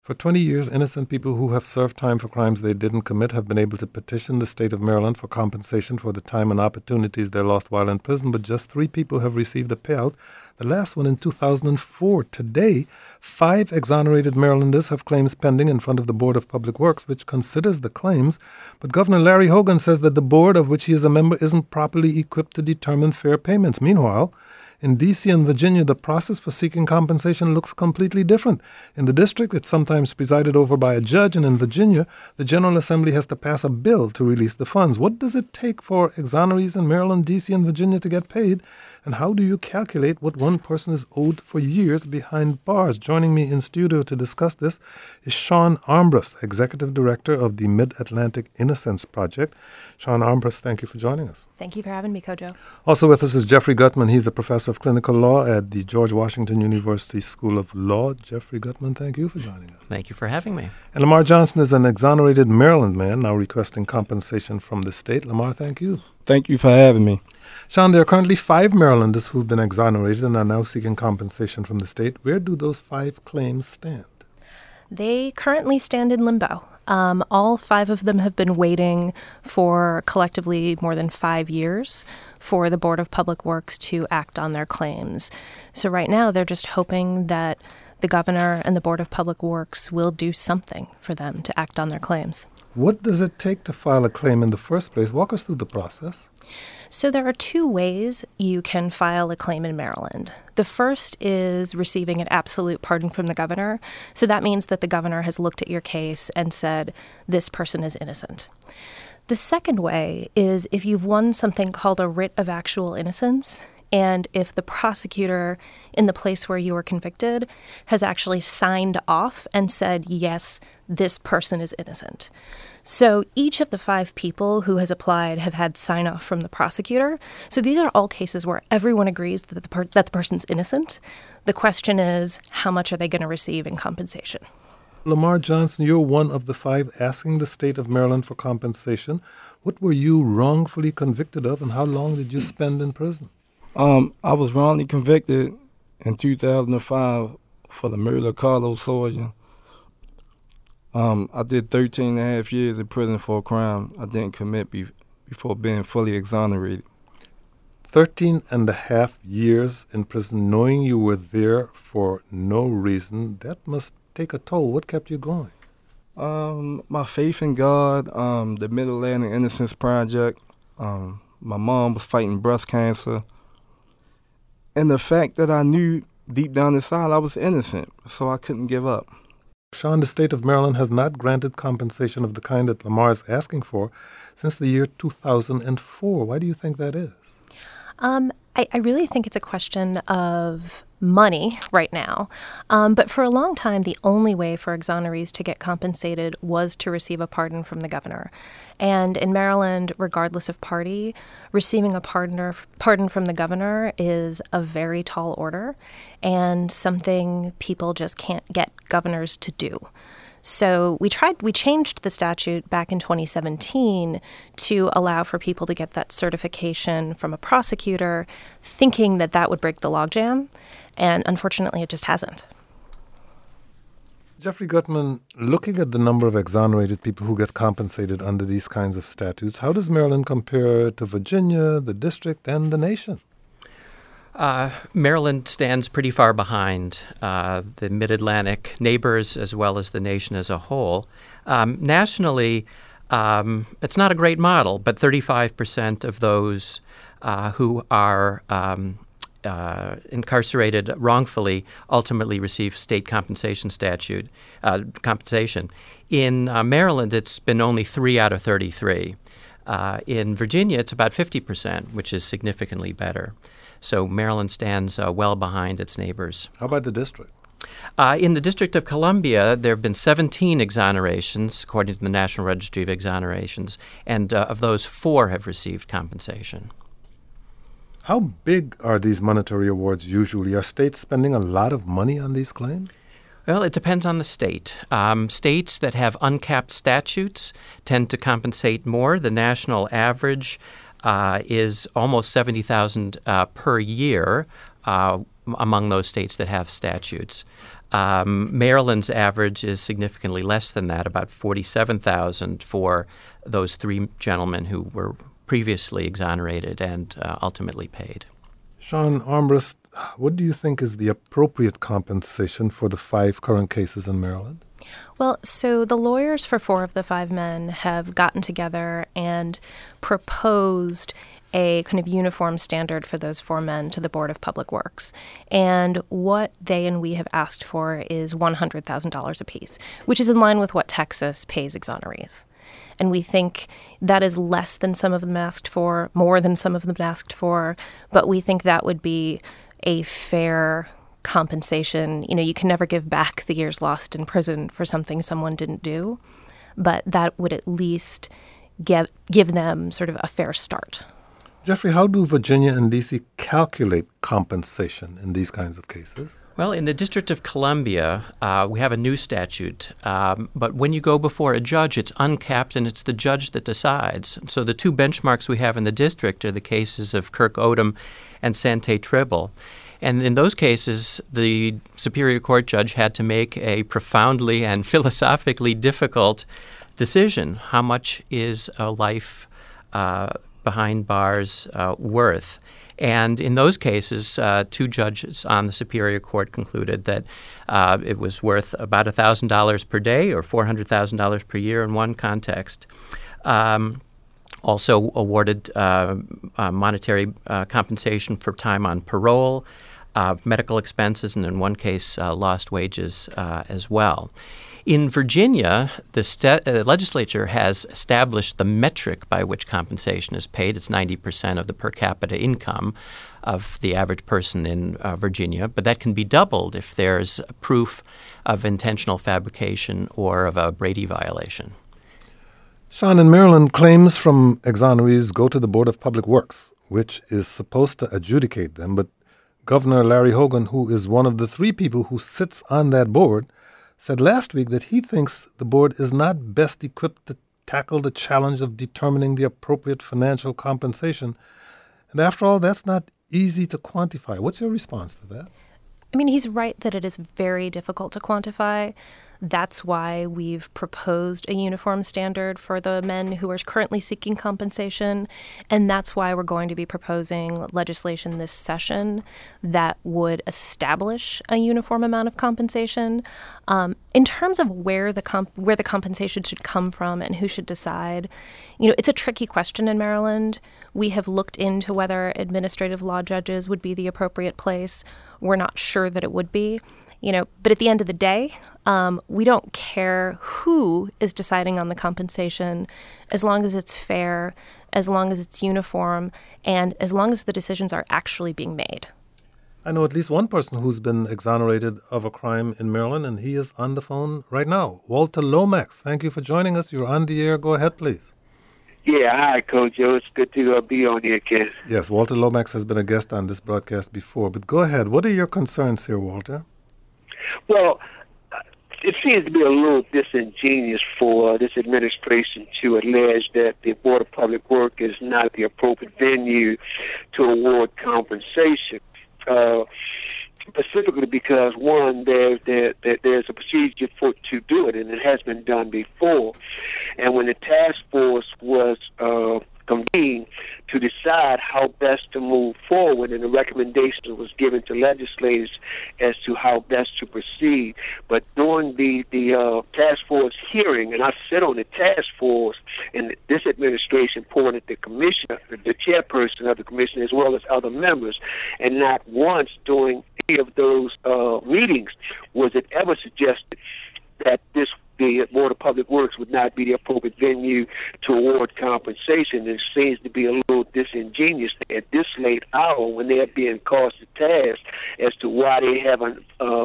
For 20 years, innocent people who have served time for crimes they didn't commit have been able to petition the state of Maryland for compensation for the time and opportunities they lost while in prison, but just 3 people have received a payout, the last one in 2004. Today, 5 exonerated Marylanders have claims pending in front of the Board of Public Works, which considers the claims, but Governor Larry Hogan says that the board of which he is a member isn't properly equipped to determine fair payments. Meanwhile, in D.C. and Virginia, the process for seeking compensation looks completely different. In the district, it's sometimes presided over by a judge, and in Virginia, the General Assembly has to pass a bill to release the funds. What does it take for exonerees in Maryland, D.C., and Virginia to get paid? And how do you calculate what one person is owed for years behind bars? Joining me in studio to discuss this is Sean Armbrust, Executive Director of the Mid-Atlantic Innocence Project. Sean Armbrust, thank you for joining us. Thank you for having me, Kojo. Also with us is Jeffrey Gutman. He's a professor of clinical law at the George Washington University School of Law. Jeffrey Gutman, thank you for joining us. Thank you for having me. And Lamar Johnson is an exonerated Maryland man now requesting compensation from the state. Lamar, thank you. Thank you for having me. Sean, there are currently 5 Marylanders who've been exonerated and are now seeking compensation from the state. Where do those 5 claims stand? They currently stand in limbo. All 5 of them have been waiting for collectively more than 5 years for the Board of Public Works to act on their claims. So right now they're just hoping that the governor and the Board of Public Works will do something for them to act on their claims. What does it take to file a claim in the first place? Walk us through the process. So there are 2 ways you can file a claim in Maryland. The first is receiving an absolute pardon from the governor. So that means that the governor has looked at your case and said, this person is innocent. The second way is if you've won something called a writ of actual innocence, and if the prosecutor in the place where you were convicted has actually signed off and said, yes, this person is innocent. So each of the 5 people who has applied have had sign-off from the prosecutor. So these are all cases where everyone agrees that the person's innocent. The question is, how much are they going to receive in compensation? Lamar Johnson, you're one of the 5 asking the state of Maryland for compensation. What were you wrongfully convicted of, and how long did you spend in prison? I was wrongly convicted in 2005 for the murder of Carlos Sawyer. I did 13 and a half years in prison for a crime I didn't commit before being fully exonerated. 13 and a half years in prison, knowing you were there for no reason, that must take a toll. What kept you going? My faith in God, the Mid-Atlantic Innocence Project. My mom was fighting breast cancer. And the fact that I knew deep down inside I was innocent, so I couldn't give up. Sean, the state of Maryland has not granted compensation of the kind that Lamar is asking for since the year 2004. Why do you think that is? I really think it's a question of money right now. But for a long time, the only way for exonerees to get compensated was to receive a pardon from the governor. And in Maryland, regardless of party, receiving a pardon from the governor is a very tall order and something people just can't get governors to do. So we changed the statute back in 2017 to allow for people to get that certification from a prosecutor, thinking that that would break the logjam, and unfortunately it just hasn't. Jeffrey Gutman, looking at the number of exonerated people who get compensated under these kinds of statutes, how does Maryland compare to Virginia, the district, and the nation? Maryland stands pretty far behind the Mid-Atlantic neighbors as well as the nation as a whole. Nationally, it's not a great model, but 35% of those who are incarcerated wrongfully ultimately receive state compensation. In Maryland, it's been only 3 out of 33. In Virginia, it's about 50%, which is significantly better. So Maryland stands well behind its neighbors. How about the district? In the District of Columbia, there have been 17 exonerations, according to the National Registry of Exonerations, and of those, 4 have received compensation. How big are these monetary awards usually? Are states spending a lot of money on these claims? Well, it depends on the state. States that have uncapped statutes tend to compensate more. The national average is almost $70,000 per year among those states that have statutes. Maryland's average is significantly less than that, about $47,000 for those three gentlemen who were previously exonerated and ultimately paid. Sean Armbrust, what do you think is the appropriate compensation for the 5 current cases in Maryland? Well, so the lawyers for 4 of the 5 men have gotten together and proposed a kind of uniform standard for those 4 men to the Board of Public Works. And what they and we have asked for is $100,000 apiece, which is in line with what Texas pays exonerees. And we think that is less than some of them asked for, more than some of them asked for, but we think that would be a fair compensation. You know, you can never give back the years lost in prison for something someone didn't do, but that would at least give them sort of a fair start. Jeffrey, how do Virginia and D.C. calculate compensation in these kinds of cases? Well, in the District of Columbia, we have a new statute, but when you go before a judge, it's uncapped and it's the judge that decides. So the 2 benchmarks we have in the district are the cases of Kirk Odom and Sante Tribble. And in those cases, the Superior Court judge had to make a profoundly and philosophically difficult decision. How much is a life behind bars worth? And in those cases, 2 judges on the Superior Court concluded that it was worth about $1,000 per day or $400,000 per year in one context. Also awarded monetary compensation for time on parole, medical expenses, and in one case, lost wages as well. In Virginia, the legislature has established the metric by which compensation is paid. It's 90% of the per capita income of the average person in Virginia, but that can be doubled if there's proof of intentional fabrication or of a Brady violation. Sean, in Maryland, claims from exonerees go to the Board of Public Works, which is supposed to adjudicate them, but Governor Larry Hogan, who is one of the 3 people who sits on that board, said last week that he thinks the board is not best equipped to tackle the challenge of determining the appropriate financial compensation. And after all, that's not easy to quantify. What's your response to that? I mean, he's right that it is very difficult to quantify. That's why we've proposed a uniform standard for the men who are currently seeking compensation. And that's why we're going to be proposing legislation this session that would establish a uniform amount of compensation. In terms of where the compensation should come from and who should decide, you know, it's a tricky question in Maryland. We have looked into whether administrative law judges would be the appropriate place. We're not sure that it would be. You know, but at the end of the day, we don't care who is deciding on the compensation as long as it's fair, as long as it's uniform, and as long as the decisions are actually being made. I know at least one person who's been exonerated of a crime in Maryland, and he is on the phone right now. Walter Lomax, thank you for joining us. You're on the air. Go ahead, please. Yeah, hi, Coach Joe. It's good to be on here again. Yes, Walter Lomax has been a guest on this broadcast before, but go ahead. What are your concerns here, Walter? Well, it seems to be a little disingenuous for this administration to allege that the Board of Public Works is not the appropriate venue to award compensation. Specifically because, one, there's a procedure to do it, and it has been done before. And when the task force was convened to decide how best to move forward, and the recommendation was given to legislators as to how best to proceed. But during the task force hearing, and I sit on the task force, and this administration appointed the commissioner, the chairperson of the commission, as well as other members, and not once during any of those meetings was it ever suggested that the Board of Public Works would not be the appropriate venue to award compensation. It seems to be a little disingenuous at this late hour when they're being called to task as to why they haven't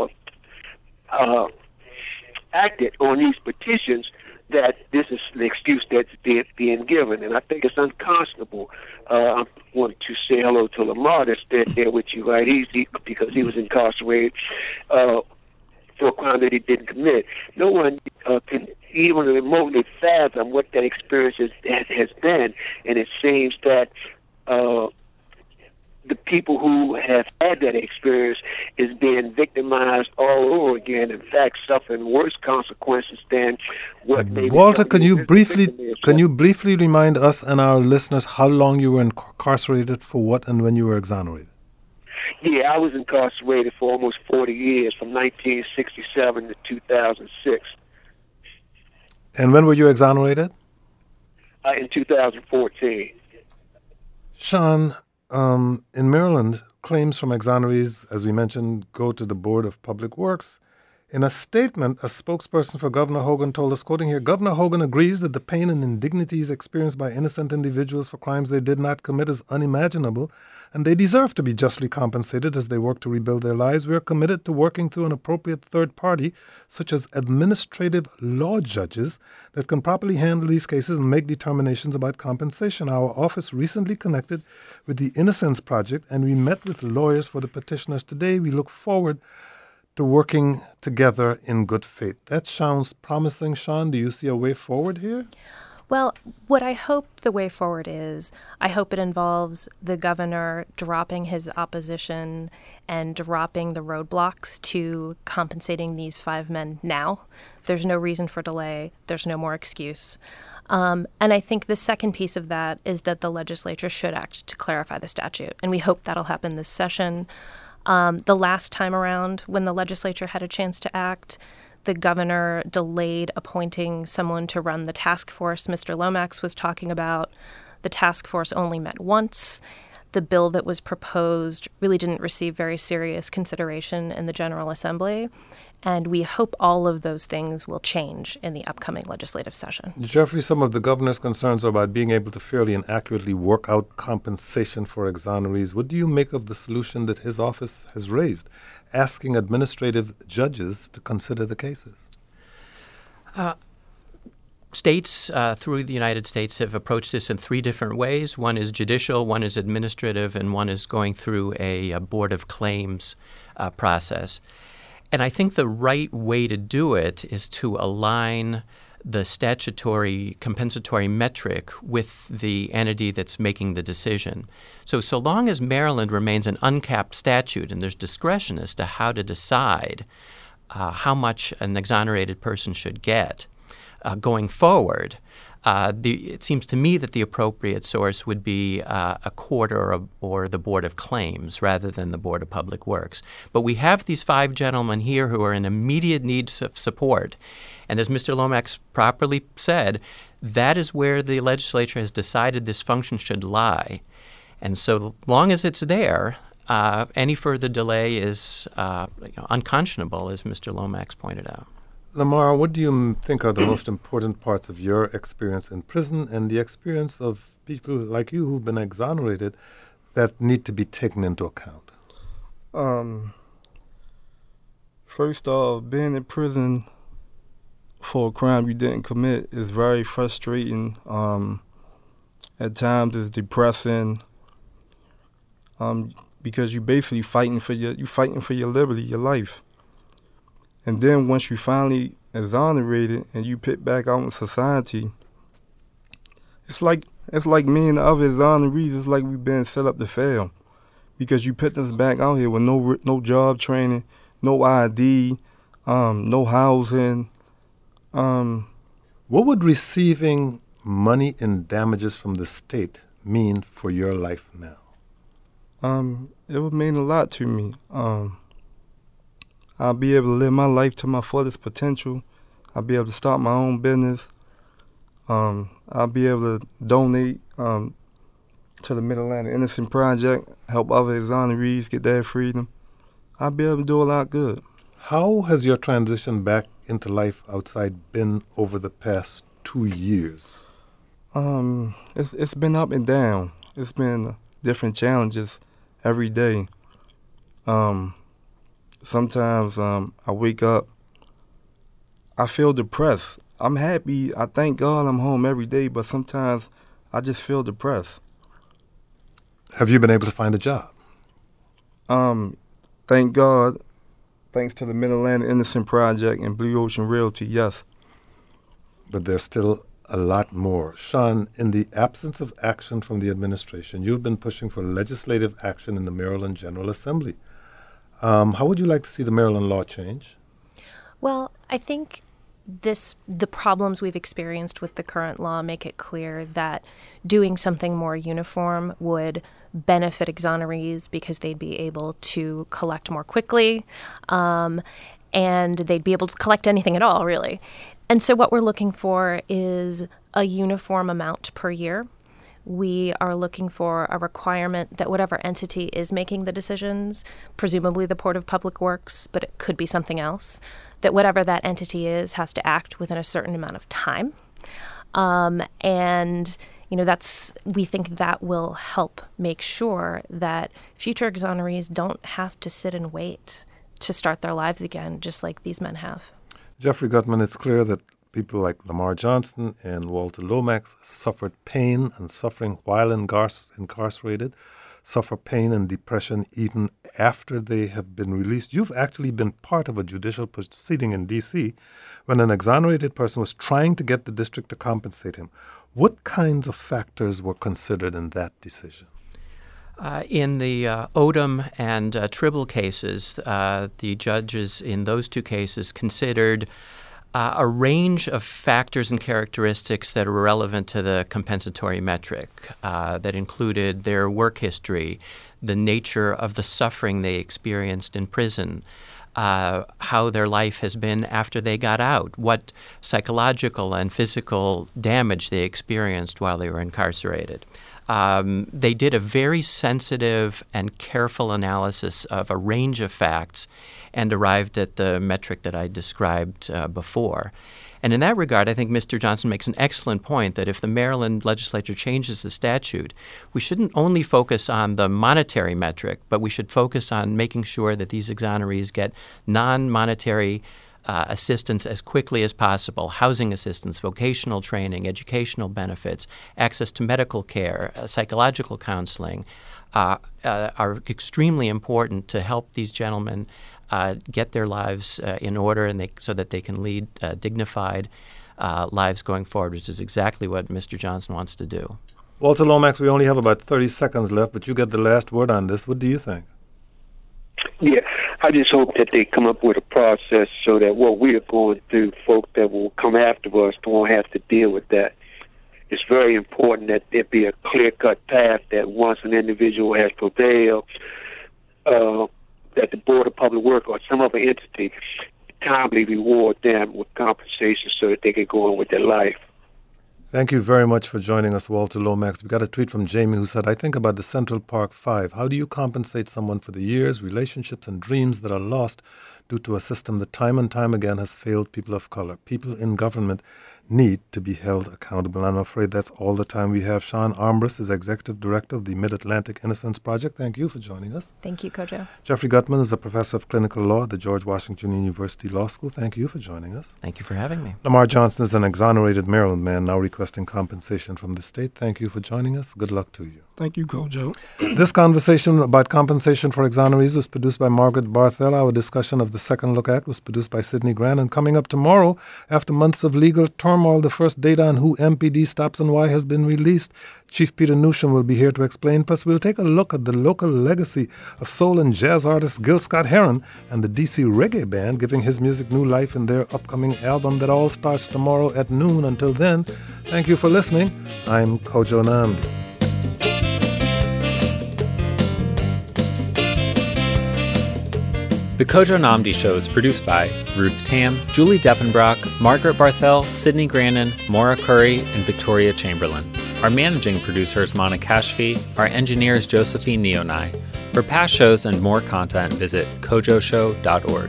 acted on these petitions, that this is the excuse that's being given. And I think it's unconscionable. I want to say hello to Lamar that's there with you, right? Because he was incarcerated for a crime that he didn't commit. No one can even remotely fathom what that experience has been, and it seems that the the people who have had that experience is being victimized all over again. In fact, suffering worse consequences than what maybe. Walter, can you briefly remind us and our listeners how long you were incarcerated for, what, and when you were exonerated? Yeah, I was incarcerated for almost 40 years, from 1967 to 2006. And when were you exonerated? In 2014. Sean, in Maryland, claims from exonerees, as we mentioned, go to the Board of Public Works. In a statement, a spokesperson for Governor Hogan told us, quoting here, Governor Hogan agrees that the pain and indignities experienced by innocent individuals for crimes they did not commit is unimaginable, and they deserve to be justly compensated as they work to rebuild their lives. We are committed to working through an appropriate third party, such as administrative law judges, that can properly handle these cases and make determinations about compensation. Our office recently connected with the Innocence Project, and we met with lawyers for the petitioners today. We look forward to working together in good faith. That sounds promising, Sean. Do you see a way forward here? Well, what I hope the way forward is, I hope it involves the governor dropping his opposition and dropping the roadblocks to compensating these 5 men now. There's no reason for delay. There's no more excuse. And I think the second piece of that is that the legislature should act to clarify the statute. And we hope that'll happen this session. The last time around, when the legislature had a chance to act, the governor delayed appointing someone to run the task force Mr. Lomax was talking about. The task force only met once. The bill that was proposed really didn't receive very serious consideration in the General Assembly. And we hope all of those things will change in the upcoming legislative session. Jeffrey, some of the governor's concerns are about being able to fairly and accurately work out compensation for exonerees. What do you make of the solution that his office has raised, asking administrative judges to consider the cases? States through the United States have approached this in 3 different ways. One is judicial, one is administrative, and one is going through a Board of Claims process. And I think the right way to do it is to align the statutory compensatory metric with the entity that's making the decision. So long as Maryland remains an uncapped statute and there's discretion as to how to decide how much an exonerated person should get going forward, it seems to me that the appropriate source would be a court or the Board of Claims rather than the Board of Public Works. But we have these 5 gentlemen here who are in immediate need of support. And as Mr. Lomax properly said, that is where the legislature has decided this function should lie. And so long as it's there, any further delay is unconscionable, as Mr. Lomax pointed out. Lamar, what do you think are the most important parts of your experience in prison and the experience of people like you who've been exonerated that need to be taken into account? First off, being in prison for a crime you didn't commit is very frustrating. At times it's depressing because you're basically fighting for your liberty, your life. And then once you finally exonerated and you put back out in society, it's like me and the other exonerees. It's like we've been set up to fail, because you put us back out here with no job training, no ID, no housing. What would receiving money in damages from the state mean for your life now? It would mean a lot to me. I'll be able to live my life to my fullest potential. I'll be able to start my own business. I'll be able to donate to the Mid-Atlantic Innocence Project, help other exonerees get their freedom. I'll be able to do a lot of good. How has your transition back into life outside been over the past 2 years? It's been up and down. It's been different challenges every day. Sometimes I wake up, I feel depressed. I'm happy, I thank God I'm home every day, but sometimes I just feel depressed. Have you been able to find a job? Thank God, thanks to the Mid-Atlantic Innocence Project and Blue Ocean Realty, yes. But there's still a lot more. Sean, in the absence of action from the administration, you've been pushing for legislative action in the Maryland General Assembly. How would you like to see the Maryland law change? Well, I think the problems we've experienced with the current law make it clear that doing something more uniform would benefit exonerees because they'd be able to collect more quickly, and they'd be able to collect anything at all, really. And so what we're looking for is a uniform amount per year. We are looking for a requirement that whatever entity is making the decisions, presumably the Port of Public Works, but it could be something else, that whatever that entity is has to act within a certain amount of time. And we think that will help make sure that future exonerees don't have to sit and wait to start their lives again, just like these men have. Jeffrey Gutman, it's clear that people like Lamar Johnson and Walter Lomax suffered pain and suffering while incarcerated, suffer pain and depression even after they have been released. You've actually been part of a judicial proceeding in D.C. when an exonerated person was trying to get the district to compensate him. What kinds of factors were considered in that decision? In the Odom and Tribble cases, the judges in those two cases considered a range of factors and characteristics that are relevant to the compensatory metric that included their work history, the nature of the suffering they experienced in prison, how their life has been after they got out, what psychological and physical damage they experienced while they were incarcerated. They did a very sensitive and careful analysis of a range of facts and arrived at the metric that I described before. And in that regard, I think Mr. Johnson makes an excellent point that if the Maryland legislature changes the statute, we shouldn't only focus on the monetary metric, but we should focus on making sure that these exonerees get non-monetary assistance as quickly as possible, housing assistance, vocational training, educational benefits, access to medical care, psychological counseling are extremely important to help these gentlemen get their lives in order and so that they can lead dignified lives going forward, which is exactly what Mr. Johnson wants to do. Walter Lomax, we only have about 30 seconds left, but you get the last word on this. What do you think? Yeah, I just hope that they come up with a process so that what we are going through, folk that will come after us won't have to deal with that. It's very important that there be a clear-cut path that once an individual has prevailed, that the Board of Public Works or some other entity timely reward them with compensation so that they can go on with their life. Thank you very much for joining us, Walter Lomax. We got a tweet from Jamie who said, I think about the Central Park Five. How do you compensate someone for the years, relationships, and dreams that are lost due to a system that time and time again has failed people of color? People in government need to be held accountable. I'm afraid that's all the time we have. Sean Armbrust is Executive Director of the Mid-Atlantic Innocence Project. Thank you for joining us. Thank you, Kojo. Jeffrey Gutman is a professor of clinical law at the George Washington University Law School. Thank you for joining us. Thank you for having me. Lamar Johnson is an exonerated Maryland man now requesting compensation from the state. Thank you for joining us. Good luck to you. Thank you, Kojo. This conversation about compensation for exonerees was produced by Margaret Barthel. Our discussion of the Second Look Act was produced by Sidney Grant. And coming up tomorrow, after months of legal turmoil, the first data on who MPD stops and why has been released. Chief Peter Newsham will be here to explain. Plus, we'll take a look at the local legacy of soul and jazz artist Gil Scott-Heron and the DC Reggae Band giving his music new life in their upcoming album that all starts tomorrow at noon. Until then, thank you for listening. I'm Kojo Nnamdi. The Kojo Nnamdi Show is produced by Ruth Tam, Julie Deppenbrock, Margaret Barthel, Sidney Grannon, Maura Curry, and Victoria Chamberlain. Our managing producer is Mana Kashfi. Our engineer is Josephine Neonai. For past shows and more content, visit kojoshow.org.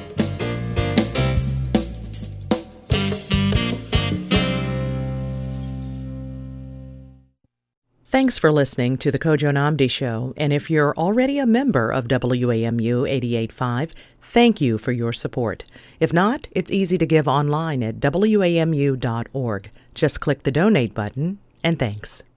Thanks for listening to the Kojo Nnamdi Show, and if you're already a member of WAMU 88.5, thank you for your support. If not, it's easy to give online at WAMU.org. Just click the donate button, and thanks.